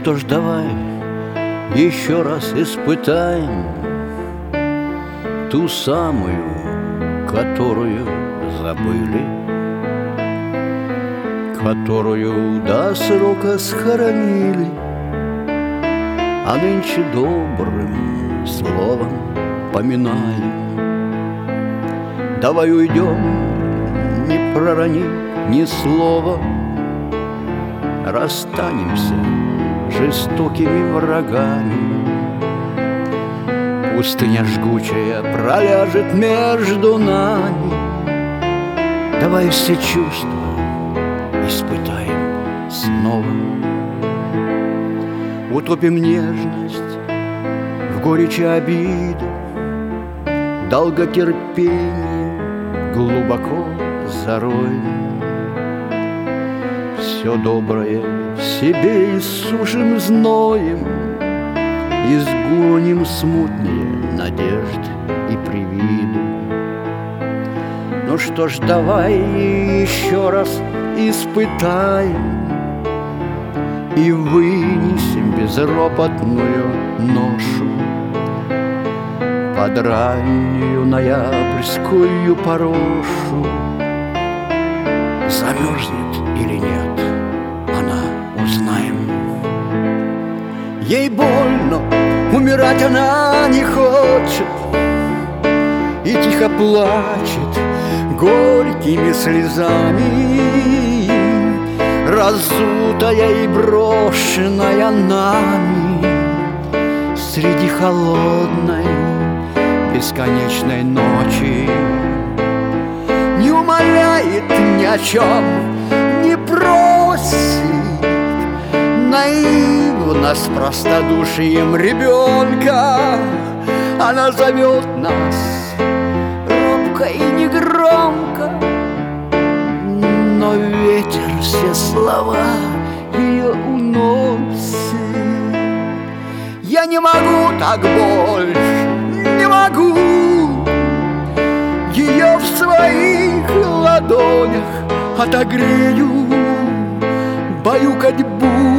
что ж, давай еще раз испытаем ту самую, которую забыли, которую до срока схоронили, а нынче добрым словом поминаем. Давай уйдем, не проронив ни слова, расстанемся жестокими врагами. Пустыня жгучая проляжет между нами. Давай все чувства испытаем снова. Утопим нежность в горечи обиды, долготерпение глубоко зароем. Все доброе в себе иссушим зноем, изгоним смутные надежды и привиды. Ну что ж, давай еще раз испытаем и вынесем безропотную ношу под раннюю ноябрьскую порошу. Замерзнет или нет, она узнаем. Ей больно, умирать она не хочет и тихо плачет горькими слезами, разутая и брошенная нами среди холодной бесконечной ночи. Не умоляет ни о чем, не просит, наивно с простодушием ребенка она зовет нас робко и негромко, но ветер все слова ее уносит. Я не могу так больше, не могу ее в своих ладонях отогрею, баюкать буду